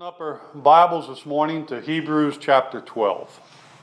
Up our Bibles this morning to Hebrews chapter 12.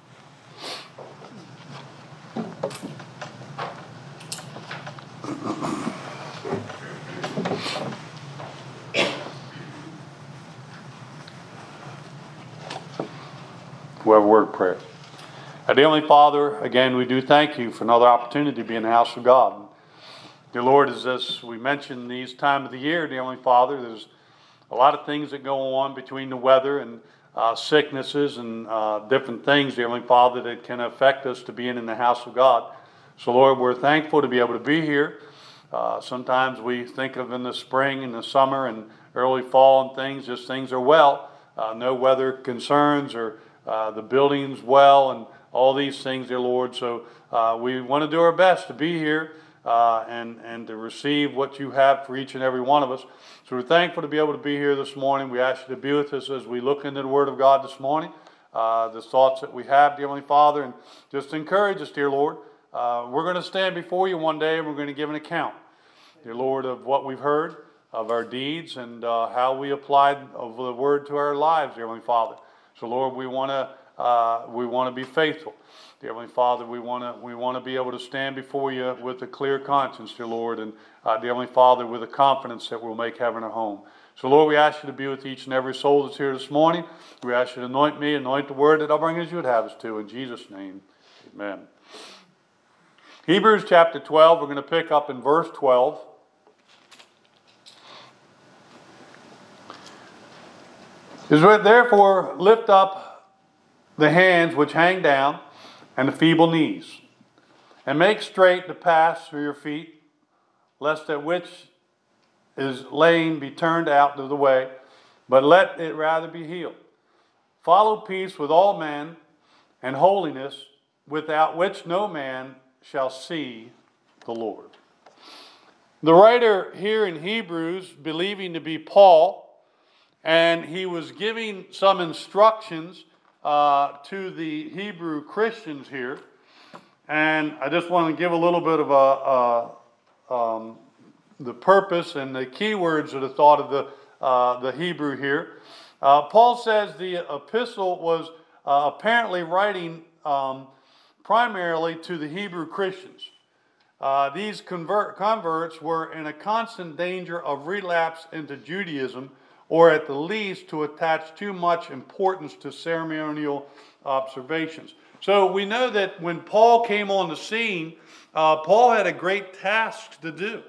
We have a word of prayer. Our dear Heavenly Father, again we do thank you for another opportunity to be in the house of God. Dear Lord, as we mentioned these time of the year, dear Heavenly Father, there's a lot of things that go on between the weather and sicknesses and different things, dear Heavenly Father, that can affect us to being in the house of God. So, Lord, we're thankful to be able to be here. Sometimes we think of in the spring and the summer and early fall and things, just things are well. No weather concerns or the building's well and all these things, dear Lord. So we want to do our best to be here and to receive what you have for each and every one of us. So we're thankful to be able to be here this morning. We ask you to be with us as we look into the Word of God this morning, the thoughts that we have, dear Heavenly Father, and just encourage us, dear Lord. We're going to stand before you one day and we're going to give an account, dear Lord, of what we've heard, of our deeds, and how we applied of the Word to our lives, dear Heavenly Father. So, Lord, we want to be faithful. Dear Heavenly Father, we want to be able to stand before you with a clear conscience, dear Lord, and dear Heavenly Father, with a confidence that we'll make heaven our home. So, Lord, we ask you to be with each and every soul that's here this morning. We ask you to anoint me, anoint the word that I'll bring as you would have us to. In Jesus' name, amen. Hebrews chapter 12, we're going to pick up in verse 12. Therefore, lift up the hands which hang down, and the feeble knees, and make straight the paths for your feet, lest that which is lame be turned out of the way, but let it rather be healed. Follow peace with all men, and holiness, without which no man shall see the Lord. The writer here in Hebrews, believing to be Paul, and he was giving some instructions to the Hebrew Christians here, and I just want to give a little bit of the purpose and the keywords of the thought of the Hebrew here. Paul says the epistle was apparently writing primarily to the Hebrew Christians. These converts were in a constant danger of relapse into Judaism, or at the least to attach too much importance to ceremonial observations. So we know that when Paul came on the scene, Paul had a great task to do.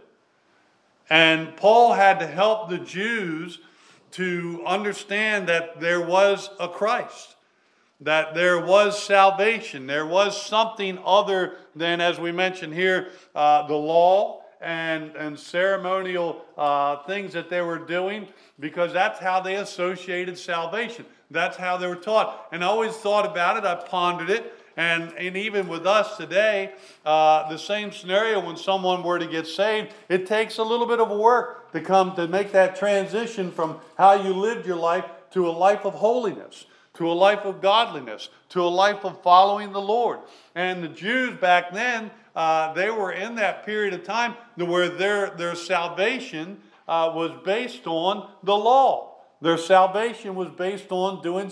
And Paul had to help the Jews to understand that there was a Christ, that there was salvation, there was something other than, as we mentioned here, the law and ceremonial things that they were doing, because that's how they associated salvation. That's how they were taught. And I always thought about it, I pondered it, and even with us today, the same scenario when someone were to get saved, it takes a little bit of work to make that transition from how you lived your life to a life of holiness, to a life of godliness, to a life of following the Lord. And the Jews back then, they were in that period of time where their salvation was based on the law. Their salvation was based on doing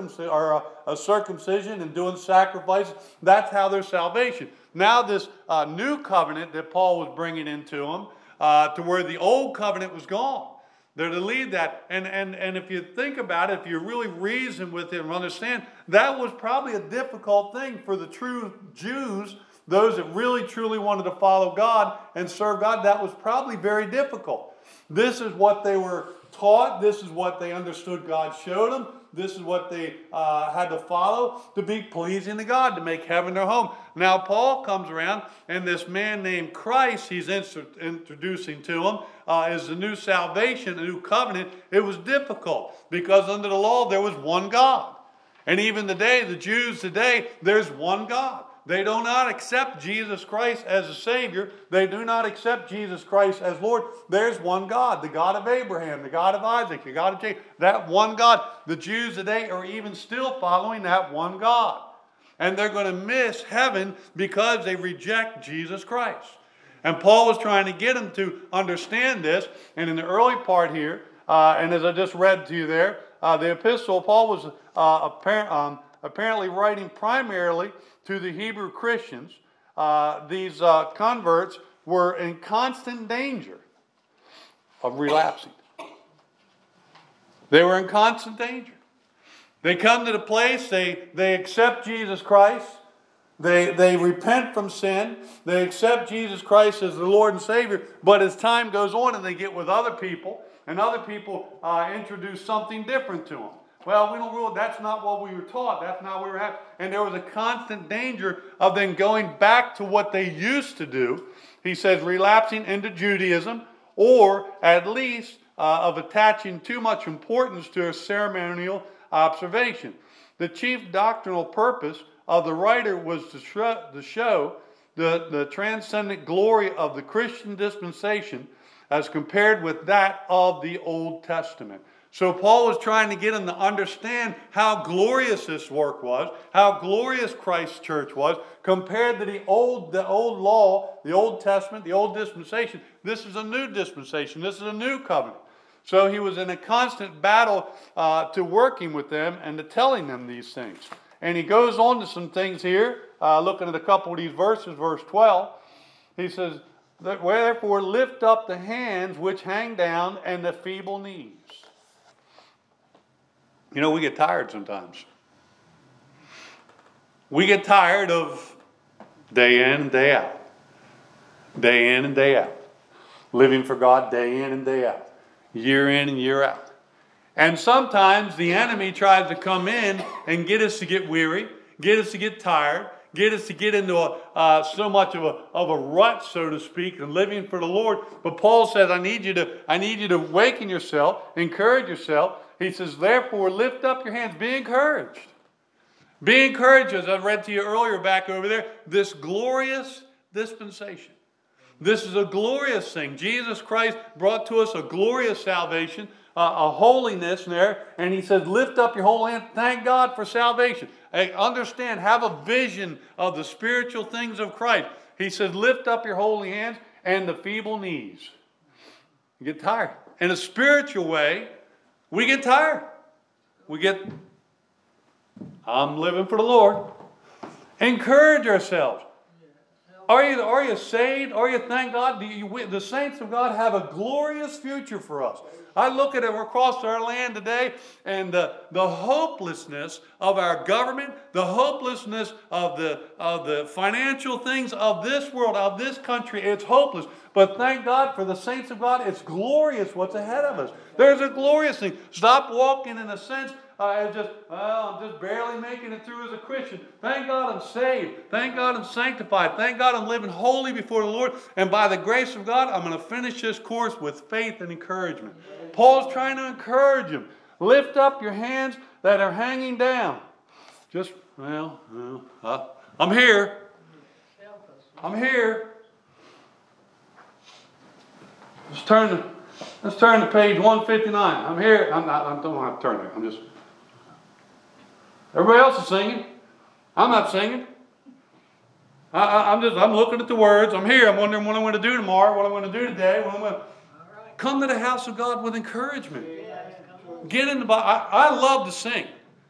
a circumcision and doing sacrifices. That's how their salvation. Now this new covenant that Paul was bringing into them, to where the old covenant was gone. They're to lead that. And if you think about it, if you really reason with it and understand, that was probably a difficult thing for the true Jews, those that really truly wanted to follow God and serve God. That was probably very difficult. This is what they were taught. This is what they understood God showed them. This is what they had to follow to be pleasing to God, to make heaven their home. Now Paul comes around, and this man named Christ he's introducing to them is the new salvation, the new covenant. It was difficult because under the law there was one God. And even today, the Jews today, there's one God. They do not accept Jesus Christ as a Savior. They do not accept Jesus Christ as Lord. There's one God, the God of Abraham, the God of Isaac, the God of Jacob. That one God. The Jews today are even still following that one God. And they're going to miss heaven because they reject Jesus Christ. And Paul was trying to get them to understand this. And in the early part here, and as I just read to you there, the epistle, Paul was apparently writing primarily to the Hebrew Christians. These converts were in constant danger of relapsing. They were in constant danger. They come to the place, they accept Jesus Christ. They repent from sin. They accept Jesus Christ as the Lord and Savior. But as time goes on and they get with other people, and other people introduce something different to them. Well, we don't rule. That's not what we were taught. That's not what we were having. And there was a constant danger of them going back to what they used to do. He says relapsing into Judaism, or at least of attaching too much importance to a ceremonial observation. The chief doctrinal purpose of the writer was to show the transcendent glory of the Christian dispensation as compared with that of the Old Testament. So Paul was trying to get them to understand how glorious this work was, how glorious Christ's church was, compared to the old law, the Old Testament, the old dispensation. This is a new dispensation. This is a new covenant. So he was in a constant battle to working with them and to telling them these things. And he goes on to some things here, looking at a couple of these verses, verse 12. He says, "Wherefore lift up the hands which hang down and the feeble knees." You know, we get tired sometimes. We get tired of day in and day out. Day in and day out. Living for God day in and day out. Year in and year out. And sometimes the enemy tries to come in and get us to get weary, get us to get tired, get us to get into so much of a rut, so to speak, and living for the Lord. But Paul says, I need you to waken yourself, encourage yourself. He says, therefore, lift up your hands, be encouraged. Be encouraged, as I read to you earlier back over there, this glorious dispensation. This is a glorious thing. Jesus Christ brought to us a glorious salvation, a holiness there. And he says, lift up your whole hand. Thank God for salvation. Understand, have a vision of the spiritual things of Christ. He says, lift up your holy hands and the feeble knees. You get tired. In a spiritual way, we get tired. I'm living for the Lord. Encourage ourselves. Are you saved? Are you, thank God? The saints of God have a glorious future for us. I look at it across our land today, and the hopelessness of our government, the hopelessness of the financial things of this world, of this country, it's hopeless. But thank God for the saints of God, it's glorious what's ahead of us. There's a glorious thing. Stop walking in a sense I'm just barely making it through as a Christian. Thank God I'm saved. Thank God I'm sanctified. Thank God I'm living holy before the Lord. And by the grace of God, I'm going to finish this course with faith and encouragement. Paul's trying to encourage him. Lift up your hands that are hanging down. I'm here. I'm here. Let's turn to page 159. I'm here. I don't want to turn there. Everybody else is singing. I'm not singing. I'm looking at the words. I'm here. I'm wondering what I'm going to do tomorrow, what I'm going to do today. Come to the house of God with encouragement. Get in the Bible. I love to sing.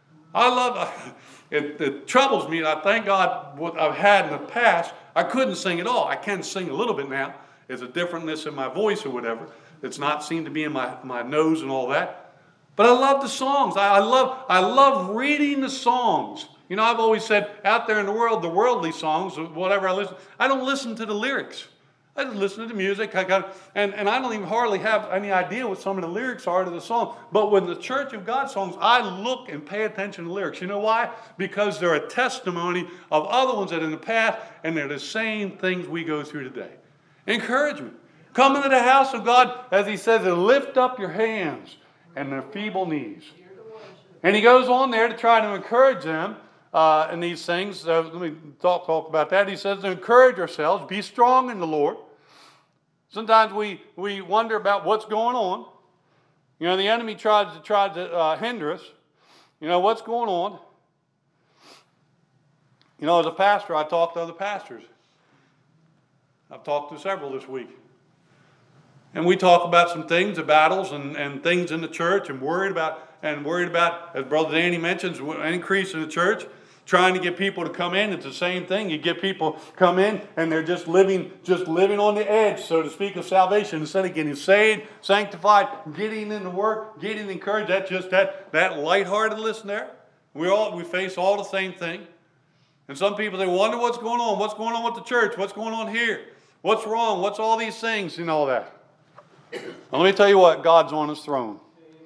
It troubles me. I thank God what I've had in the past. I couldn't sing at all. I can sing a little bit now. There's a differentness in my voice or whatever. It's not seemed to be in my nose and all that. But I love the songs. I love reading the songs. You know, I've always said out there in the world, the worldly songs, whatever I don't listen to the lyrics. I just listen to the music. And I don't even hardly have any idea what some of the lyrics are to the song. But with the Church of God songs, I look and pay attention to the lyrics. You know why? Because they're a testimony of other ones that in the past, and they're the same things we go through today. Encouragement. Come into the house of God, as he says, and lift up your hands and their feeble knees. And he goes on there to try to encourage them in these things. Let me talk about that. He says to encourage ourselves, be strong in the Lord. Sometimes we wonder about what's going on. You know, the enemy tries to hinder us. You know, what's going on? You know, as a pastor, I talk to other pastors. I've talked to several this week. And we talk about some things, the battles and things in the church, and worried about, and worried about, as Brother Danny mentions, an increase in the church, trying to get people to come in. It's the same thing. You get people come in and they're just living on the edge, so to speak, of salvation, instead of getting saved, sanctified, getting into work, getting encouraged. That's just that lightheartedness there. We face all the same thing. And some people, they wonder what's going on. What's going on with the church? What's going on here? What's wrong? What's all these things and all that? Now, let me tell you what, God's on His throne.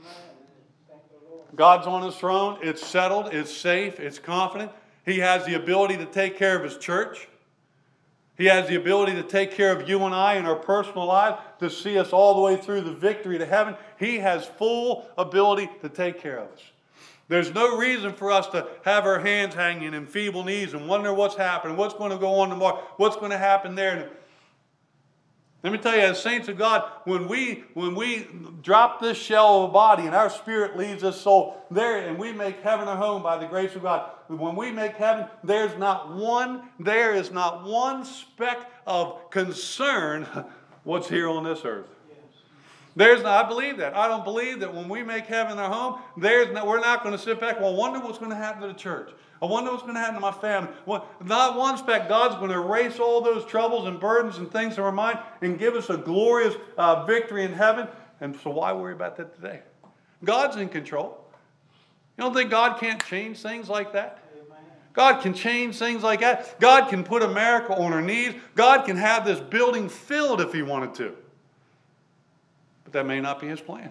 God's on His throne. It's settled. It's safe. It's confident. He has the ability to take care of His church. He has the ability to take care of you and I in our personal lives, to see us all the way through the victory to heaven. He has full ability to take care of us. There's no reason for us to have our hands hanging and feeble knees and wonder what's happening, what's going to go on tomorrow, what's going to happen there. Let me tell you, as saints of God, when we drop this shell of a body and our spirit leaves this soul there, and we make heaven our home by the grace of God, when we make heaven, there is not one speck of concern what's here on this earth. I believe that. I don't believe that when we make heaven our home, we're not going to sit back and wonder what's going to happen to the church. I wonder what's going to happen to my family. Well, not one speck. God's going to erase all those troubles and burdens and things from our mind and give us a glorious victory in heaven. And so why worry about that today? God's in control. You don't think God can't change things like that? God can change things like that. God can put America on her knees. God can have this building filled if He wanted to. But that may not be His plan.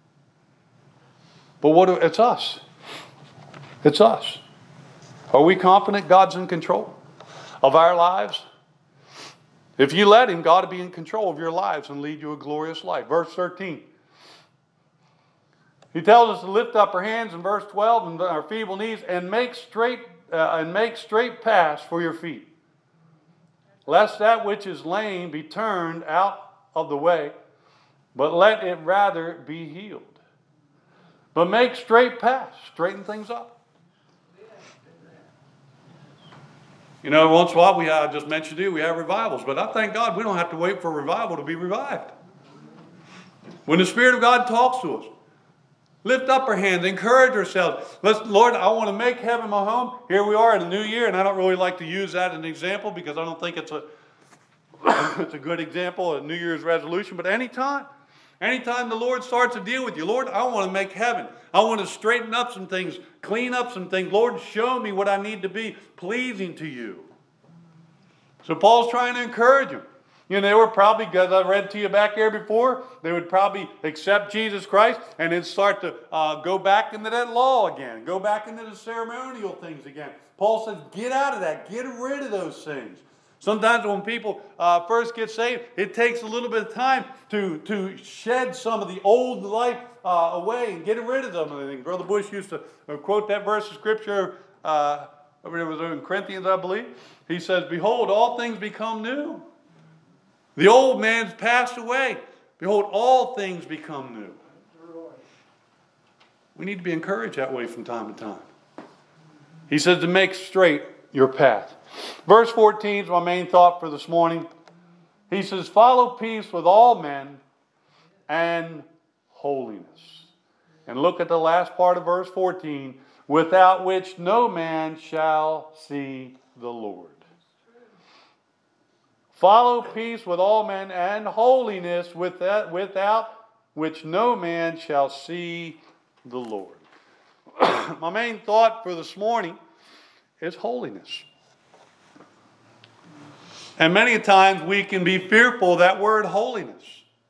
But it's us. It's us. Are we confident God's in control of our lives? If you let Him, God will be in control of your lives and lead you a glorious life. Verse 13. He tells us to lift up our hands in verse 12 and our feeble knees and make straight paths for your feet, lest that which is lame be turned out of the way, but let it rather be healed. But make straight paths, straighten things up. You know, once in a while, I just mentioned to you, we have revivals. But I thank God we don't have to wait for revival to be revived. When the Spirit of God talks to us, lift up our hands, encourage ourselves. Lord, I want to make heaven my home. Here we are in the new year, and I don't really like to use that as an example because I don't think it's a good example, a New Year's resolution. But anytime the Lord starts to deal with you, Lord, I want to make heaven. I want to straighten up some things, clean up some things. Lord, show me what I need to be pleasing to you. So Paul's trying to encourage them. You know, they were probably, as I read to you back here before, they would probably accept Jesus Christ and then start to go back into that law again, go back into the ceremonial things again. Paul says, get out of that. Get rid of those things. Sometimes when people first get saved, it takes a little bit of time to shed some of the old life away and get rid of them. I think Brother Bush used to quote that verse of Scripture. It was in Corinthians, I believe. He says, behold, all things become new. The old man's passed away. Behold, all things become new. We need to be encouraged that way from time to time. He says to make straight your path. Verse 14 is my main thought for this morning. He says, follow peace with all men and holiness. And look at the last part of verse 14. Without which no man shall see the Lord. Follow peace with all men and holiness, without which no man shall see the Lord. My main thought for this morning is holiness. And many times we can be fearful of that word holiness.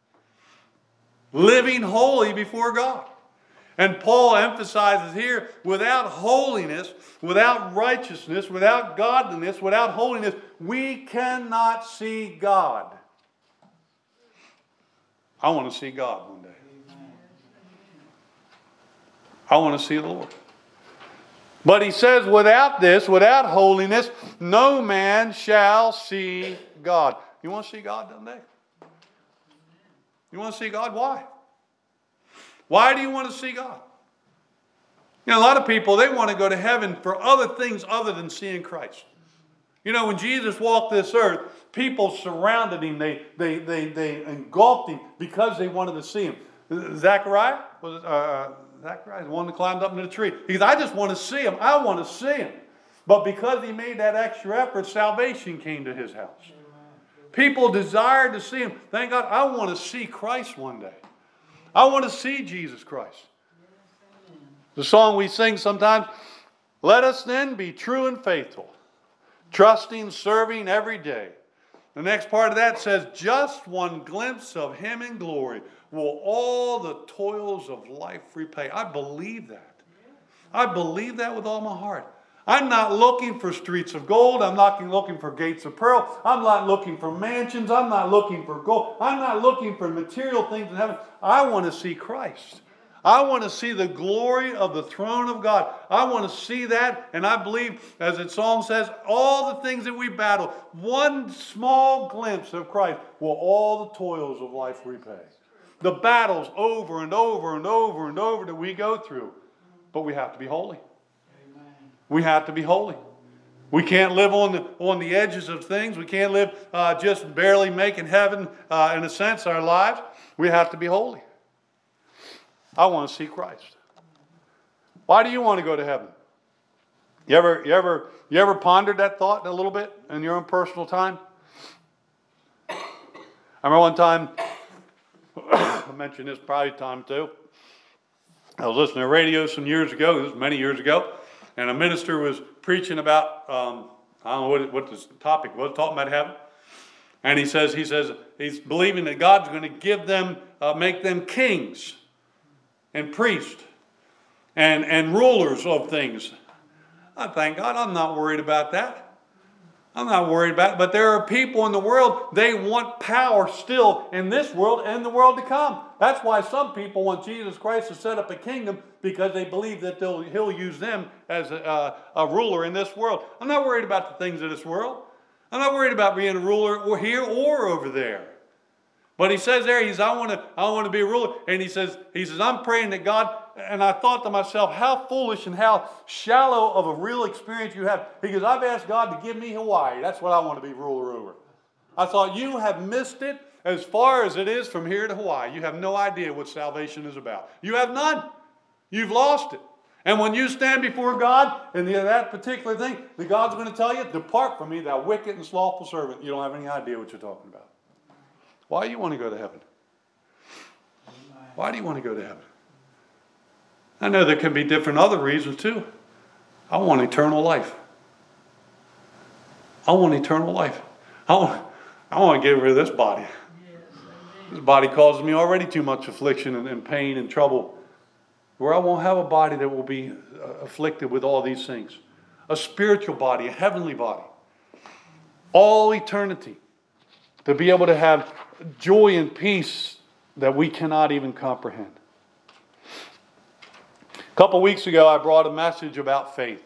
Living holy before God. And Paul emphasizes here, without holiness, without righteousness, without godliness, without holiness, we cannot see God. I want to see God one day. I want to see the Lord. But he says, without this, without holiness, no man shall see God. You want to see God one day? You want to see God? Why? Why do you want to see God? You know, a lot of people, they want to go to heaven for other things other than seeing Christ. You know, when Jesus walked this earth, people surrounded him. They engulfed him because they wanted to see him. Zechariah, Zacharias, the one that climbed up into the tree. He goes, I just want to see him. I want to see him. But because he made that extra effort, salvation came to his house. People desired to see him. Thank God, I want to see Christ one day. I want to see Jesus Christ. The song we sing sometimes, let us then be true and faithful, trusting, serving every day. The next part of that says, just one glimpse of him in glory will all the toils of life repay. I believe that. I believe that with all my heart. I'm not looking for streets of gold. I'm not looking for gates of pearl. I'm not looking for mansions. I'm not looking for gold. I'm not looking for material things in heaven. I want to see Christ. I want to see the glory of the throne of God. I want to see that, and I believe, as the song says, all the things that we battle, one small glimpse of Christ will all the toils of life repay. The battles over and over and over and over that we go through. But we have to be holy. Amen. We have to be holy. We can't live on the edges of things. We can't live just barely making heaven, in a sense, our lives. We have to be holy. I want to see Christ. Why do you want to go to heaven? You ever pondered that thought a little bit in your own personal time? I remember one time, I mentioned this probably time too. I was listening to radio some years ago, this was many years ago, and a minister was preaching about, I don't know what this topic was, talking about heaven. And he says he's believing that God's going to give them, make them kings and priests and rulers of things. I thank God I'm not worried about that. I'm not worried about it. But there are people in the world, they want power still in this world and the world to come. That's why some people want Jesus Christ to set up a kingdom, because they believe that he'll use them as a ruler in this world. I'm not worried about the things of this world. I'm not worried about being a ruler here or over there. But he says there, I want to be a ruler. And he says, I'm praying that God, and I thought to myself, how foolish and how shallow of a real experience you have. He goes, I've asked God to give me Hawaii. That's what I want to be ruler over. I thought, you have missed it as far as it is from here to Hawaii. You have no idea what salvation is about. You have none. You've lost it. And when you stand before God and that particular thing, that God's going to tell you, depart from me, thou wicked and slothful servant. You don't have any idea what you're talking about. Why do you want to go to heaven? Why do you want to go to heaven? I know there can be different other reasons too. I want eternal life. I want eternal life. I want to get rid of this body. This body causes me already too much affliction and pain and trouble. Where I won't have a body that will be afflicted with all these things. A spiritual body, a heavenly body. All eternity. To be able to have joy and peace that we cannot even comprehend. A couple weeks ago, I brought a message about faith.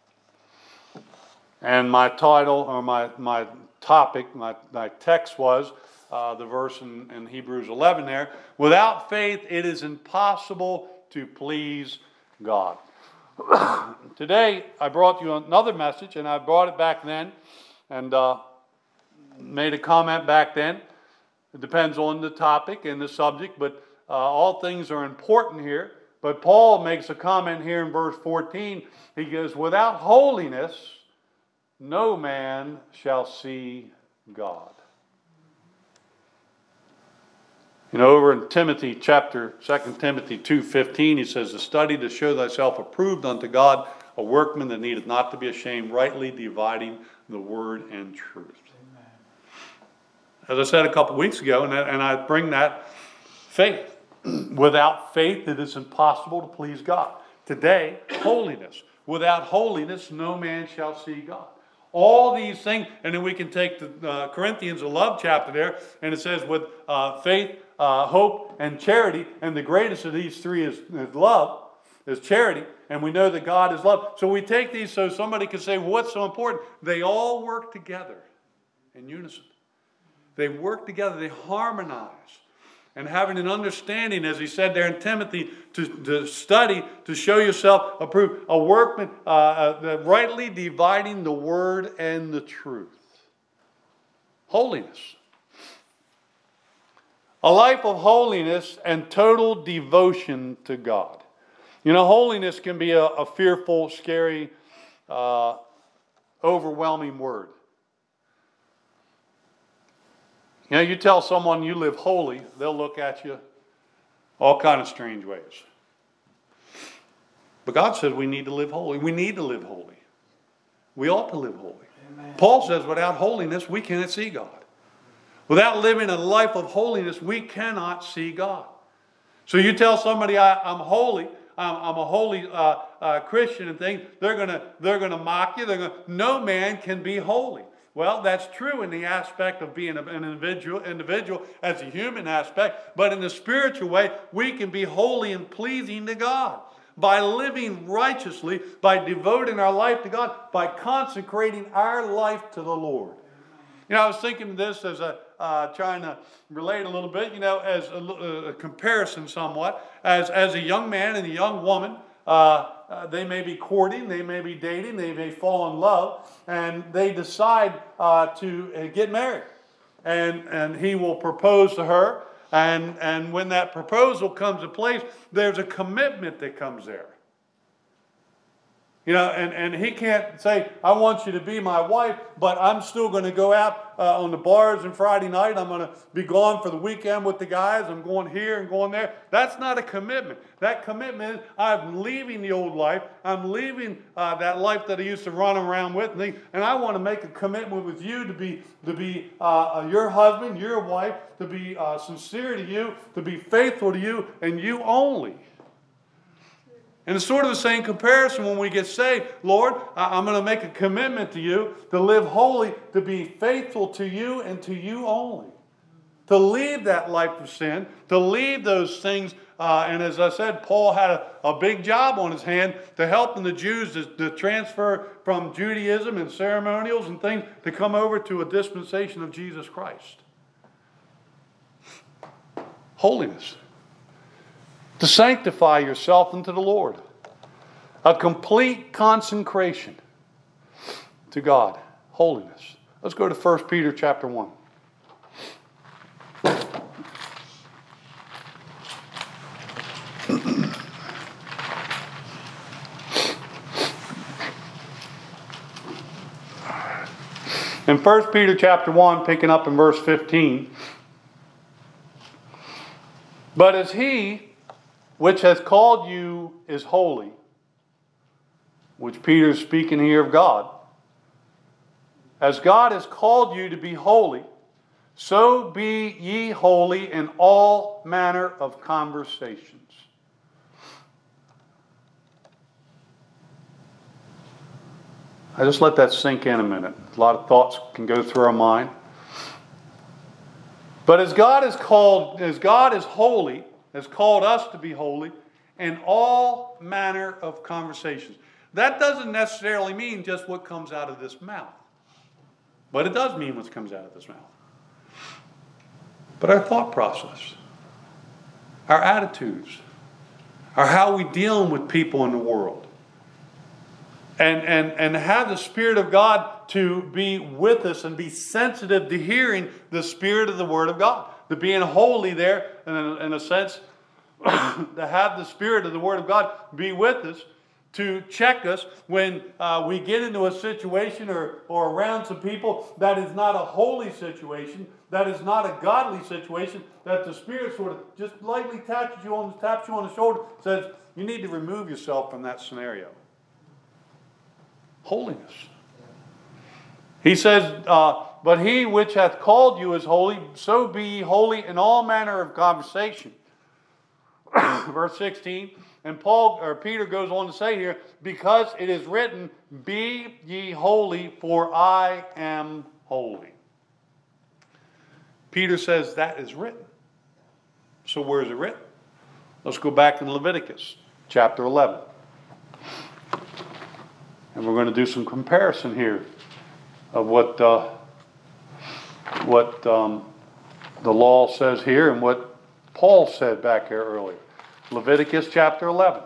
And my title, or my topic, my text was the verse in Hebrews 11 there. Without faith, it is impossible to please God. Today, I brought you another message, and I brought it back then, and made a comment back then. It depends on the topic and the subject, but all things are important here. But Paul makes a comment here in verse 14. He goes, without holiness, no man shall see God. You know, over in Timothy chapter 2 Timothy 2:15, he says, to study to show thyself approved unto God, a workman that needeth not to be ashamed, rightly dividing the word and truth. As I said a couple weeks ago, and I bring that faith. Without faith, it is impossible to please God. Today, holiness. Without holiness, no man shall see God. All these things, and then we can take the Corinthians, the love chapter there, and it says with faith, hope, and charity, and the greatest of these three is love, is charity, and we know that God is love. So we take these so somebody can say, well, what's so important? They all work together in unison. They work together, they harmonize. And having an understanding, as he said there in Timothy, to study, to show yourself approved, a workman, rightly dividing the word and the truth. Holiness. A life of holiness and total devotion to God. You know, holiness can be a fearful, scary, overwhelming word. You know, you tell someone you live holy, they'll look at you all kind of strange ways. But God says we need to live holy. We need to live holy. We ought to live holy. Amen. Paul says without holiness, we cannot see God. Without living a life of holiness, we cannot see God. So you tell somebody I'm holy, I'm a holy Christian and things, they're gonna mock you. No man can be holy. Well, that's true in the aspect of being an individual as a human aspect, but in the spiritual way, we can be holy and pleasing to God by living righteously, by devoting our life to God, by consecrating our life to the Lord. You know, I was thinking of this as trying to relate a little bit, you know, as a comparison somewhat, as a young man and a young woman. They may be courting, they may be dating, they may fall in love, and they decide to get married. And he will propose to her, and when that proposal comes to place, there's a commitment that comes there. You know, and he can't say, I want you to be my wife, but I'm still going to go out on the bars on Friday night. I'm going to be gone for the weekend with the guys. I'm going here and going there. That's not a commitment. That commitment is I'm leaving the old life. I'm leaving that life that I used to run around with. And I want to make a commitment with you to be your husband, your wife, to be sincere to you, to be faithful to you, and you only. And it's sort of the same comparison when we get saved. Lord, I'm going to make a commitment to you to live holy, to be faithful to you and to you only. To leave that life of sin, to leave those things. And as I said, Paul had a big job on his hand to helping the Jews to transfer from Judaism and ceremonials and things to come over to a dispensation of Jesus Christ. Holiness. To sanctify yourself unto the Lord. A complete consecration to God. Holiness. Let's go to 1 Peter chapter 1. In 1 Peter chapter 1, picking up in verse 15. But as he which has called you is holy, which Peter's speaking here of God. As God has called you to be holy, so be ye holy in all manner of conversations. I just let that sink in a minute. A lot of thoughts can go through our mind. But as God is holy, has called us to be holy in all manner of conversations. That doesn't necessarily mean just what comes out of this mouth. But it does mean what comes out of this mouth. But our thought process, our attitudes, our how we deal with people in the world. And have the Spirit of God to be with us and be sensitive to hearing the Spirit of the Word of God. To being holy there, in a sense, to have the Spirit of the Word of God be with us, to check us when we get into a situation or around some people that is not a holy situation, that is not a godly situation, that the Spirit sort of just lightly taps you on the shoulder, says, you need to remove yourself from that scenario. Holiness. He says, but he which hath called you is holy, so be ye holy in all manner of conversation. Verse 16, and Peter goes on to say here, because it is written, be ye holy, for I am holy. Peter says that is written. So where is it written? Let's go back to Leviticus chapter 11. And we're going to do some comparison here of what the law says here and what Paul said back here earlier. Leviticus chapter 11.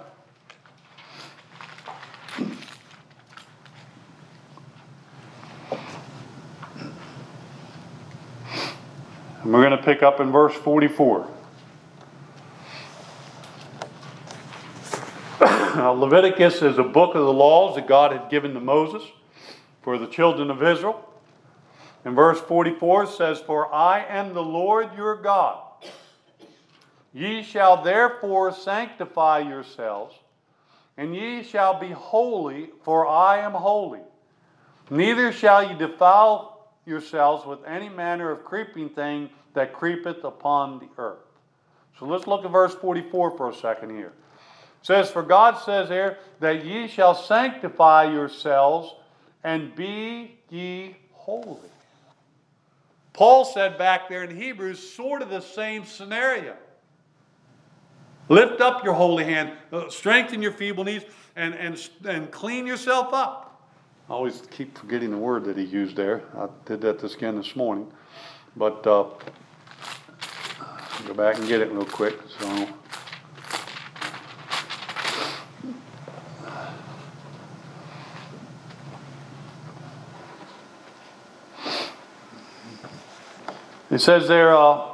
And we're going to pick up in verse 44. Leviticus is a book of the laws that God had given to Moses for the children of Israel. In verse 44 it says, "For I am the Lord your God. Ye shall therefore sanctify yourselves, and ye shall be holy, for I am holy. Neither shall ye defile yourselves with any manner of creeping thing that creepeth upon the earth." So let's look at verse 44 for a second here. It says, "For God says here, that ye shall sanctify yourselves, and be ye holy." Paul said back there in Hebrews, sort of the same scenario. Lift up your holy hand, strengthen your feeble knees, and clean yourself up. I always keep forgetting the word that he used there. I did that again this morning. But go back and get it real quick. So, it says there,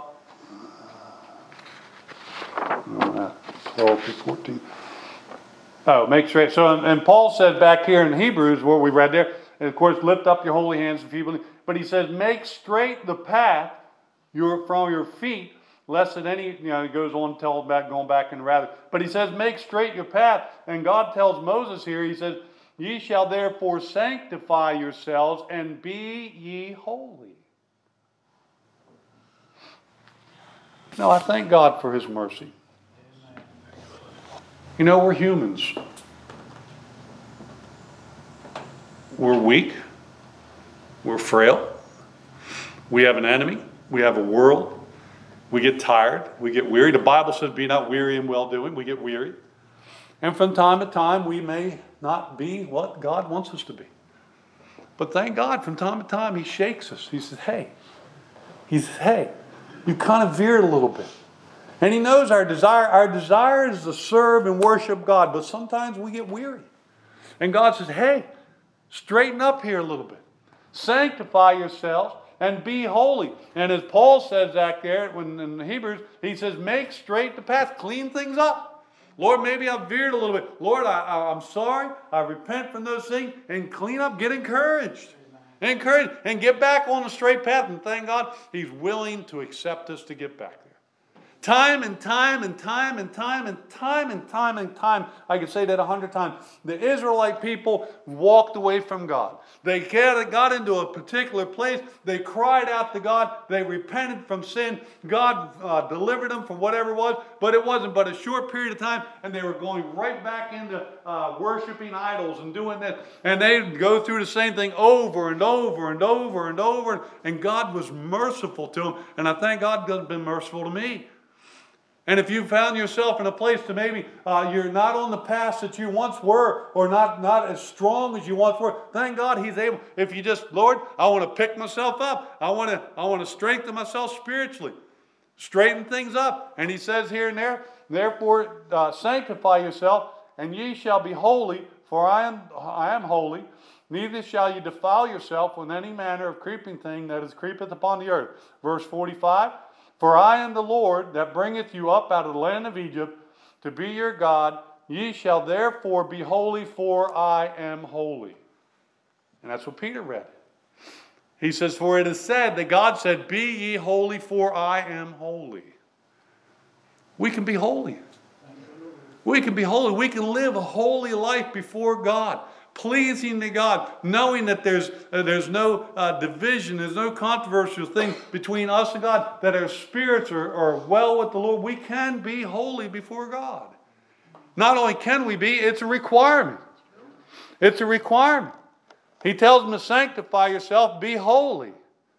12 to 14. Oh, make straight. So, and Paul said back here in Hebrews, what we read there, and of course, lift up your holy hands and feeble knees. But he says, make straight the path from your feet, lest at any, he goes on going back and rather. But he says, make straight your path. And God tells Moses here, he says, ye shall therefore sanctify yourselves and be ye holy. No, I thank God for his mercy. We're humans. We're weak. We're frail. We have an enemy. We have a world. We get tired. We get weary. The Bible says, be not weary in well-doing. We get weary. And from time to time, we may not be what God wants us to be. But thank God, from time to time, he shakes us. He says, hey, you kind of veered a little bit. And he knows our desire. Our desire is to serve and worship God. But sometimes we get weary. And God says, hey, straighten up here a little bit. Sanctify yourselves and be holy. And as Paul says back there in Hebrews, he says, make straight the path. Clean things up. Lord, maybe I've veered a little bit. Lord, I'm sorry. I repent from those things. And clean up. Get encouraged. Encourage and get back on the straight path. And thank God, he's willing to accept us to get back there. Time and time and time and time and time and time and time. I could say that 100 times. The Israelite people walked away from God. They got into a particular place. They cried out to God. They repented from sin. God delivered them from whatever it was. But it wasn't but a short period of time. And they were going right back into worshiping idols and doing that. And they'd go through the same thing over and over and over and over. And God was merciful to them. And I thank God God's been merciful to me. And if you found yourself in a place that maybe you're not on the path that you once were, or not as strong as you once were, thank God he's able. If you just, Lord, I want to pick myself up. I want to strengthen myself spiritually. Straighten things up. And he says here and there, therefore sanctify yourself, and ye shall be holy, for I am holy. Neither shall you defile yourself with any manner of creeping thing that is creepeth upon the earth. Verse 45. For I am the Lord that bringeth you up out of the land of Egypt to be your God. Ye shall therefore be holy, for I am holy. And that's what Peter read. He says, for it is said that God said, be ye holy, for I am holy. We can be holy. We can be holy. We can live a holy life before God. Pleasing to God, knowing that there's no division, there's no controversial thing between us and God, that our spirits are well with the Lord. We can be holy before God. Not only can we be, it's a requirement. It's a requirement. He tells them to sanctify yourself, be holy.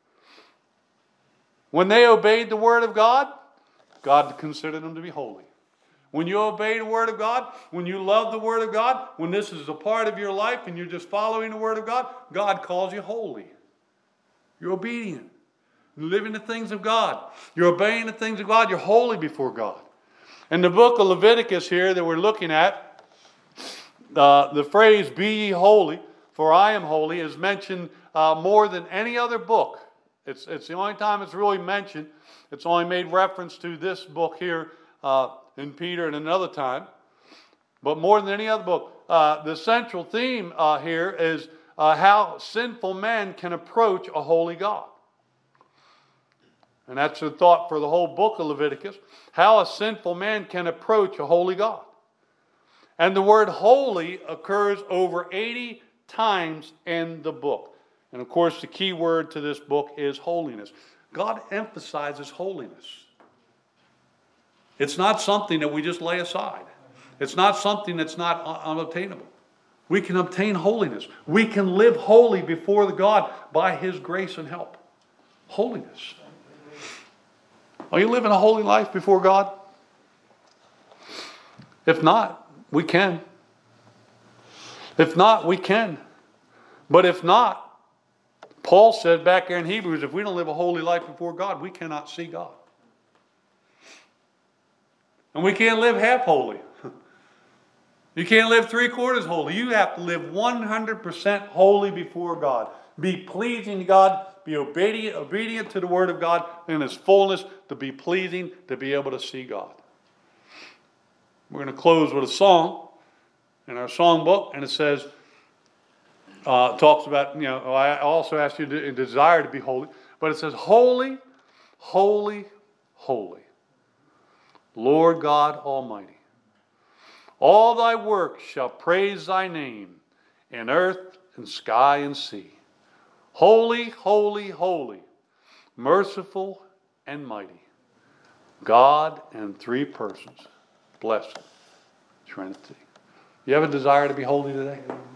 When they obeyed the word of God, God considered them to be holy. When you obey the word of God, when you love the word of God, when this is a part of your life and you're just following the word of God, God calls you holy. You're obedient. You're living the things of God. You're obeying the things of God. You're holy before God. In the book of Leviticus here that we're looking at, the phrase, be ye holy, for I am holy, is mentioned more than any other book. It's the only time it's really mentioned. It's only made reference to this book here, in Peter and another time. But more than any other book, the central theme here is how sinful men can approach a holy God. And that's the thought for the whole book of Leviticus. How a sinful man can approach a holy God. And the word holy occurs over 80 times in the book. And of course, the key word to this book is holiness. God emphasizes holiness. It's not something that we just lay aside. It's not something that's not unobtainable. We can obtain holiness. We can live holy before the God by His grace and help. Holiness. Are you living a holy life before God? If not, we can. If not, we can. But if not, Paul said back there in Hebrews, if we don't live a holy life before God, we cannot see God. And we can't live half holy. You can't live 3/4 holy. You have to live 100% holy before God. Be pleasing to God. Be obedient to the Word of God in its fullness, to be pleasing, to be able to see God. We're going to close with a song in our song book, and it says, talks about, I also asked you to desire to be holy, but it says, holy, holy, holy, Lord God Almighty. All thy works shall praise thy name in earth and sky and sea. Holy, holy, holy, merciful and mighty, God and three persons, blessed Trinity. You have a desire to be holy today?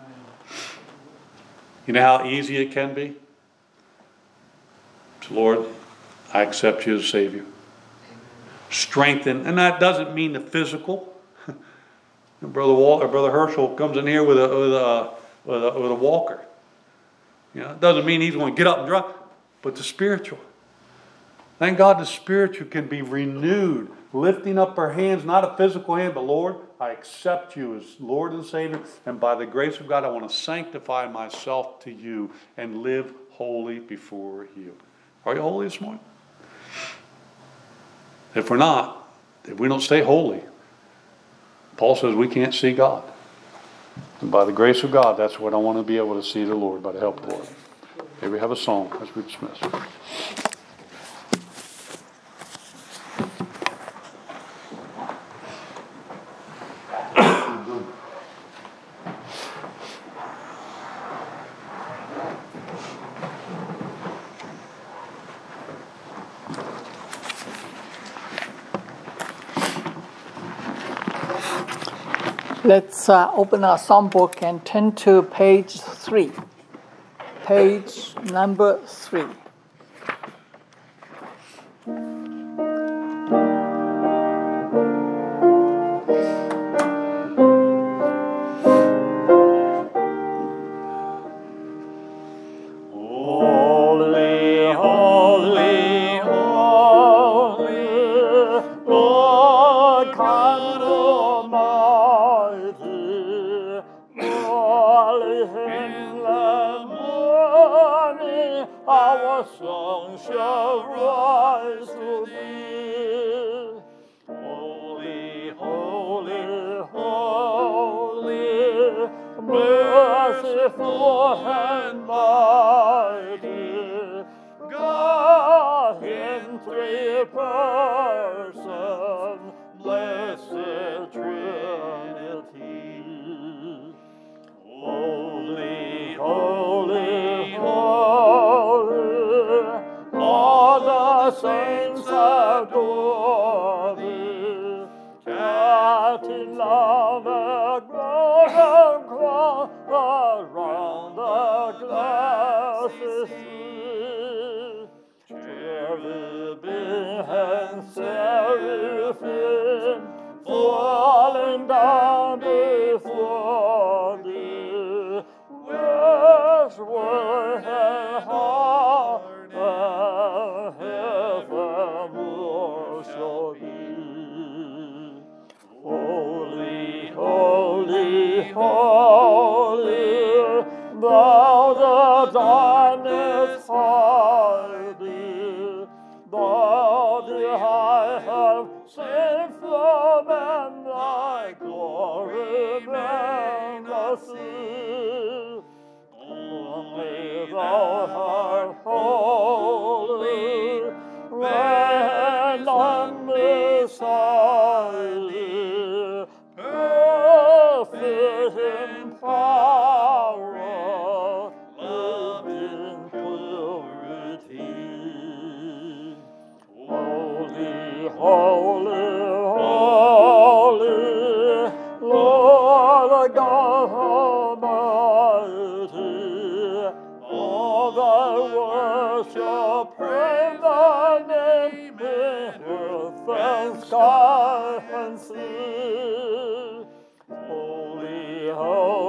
You know how easy it can be? So Lord, I accept you as Savior. Strengthen, and that doesn't mean the physical. Brother Herschel comes in here with a walker. It doesn't mean he's going to get up and drive, but the spiritual. Thank God the spiritual can be renewed. Lifting up our hands, not a physical hand, but Lord, I accept you as Lord and Savior. And by the grace of God, I want to sanctify myself to you and live holy before you. Are you holy this morning? If we're not, if we don't stay holy, Paul says we can't see God. And by the grace of God, that's what I want to be able to see the Lord, by the help of the Lord. Here we have a song as we dismiss. Let's open our songbook and turn to page 3. Page number 3. and power, lived in purity. Holy, holy, holy, Lord God Almighty, all thy worship, praise thy name in earth and sky and sea. Holy, holy,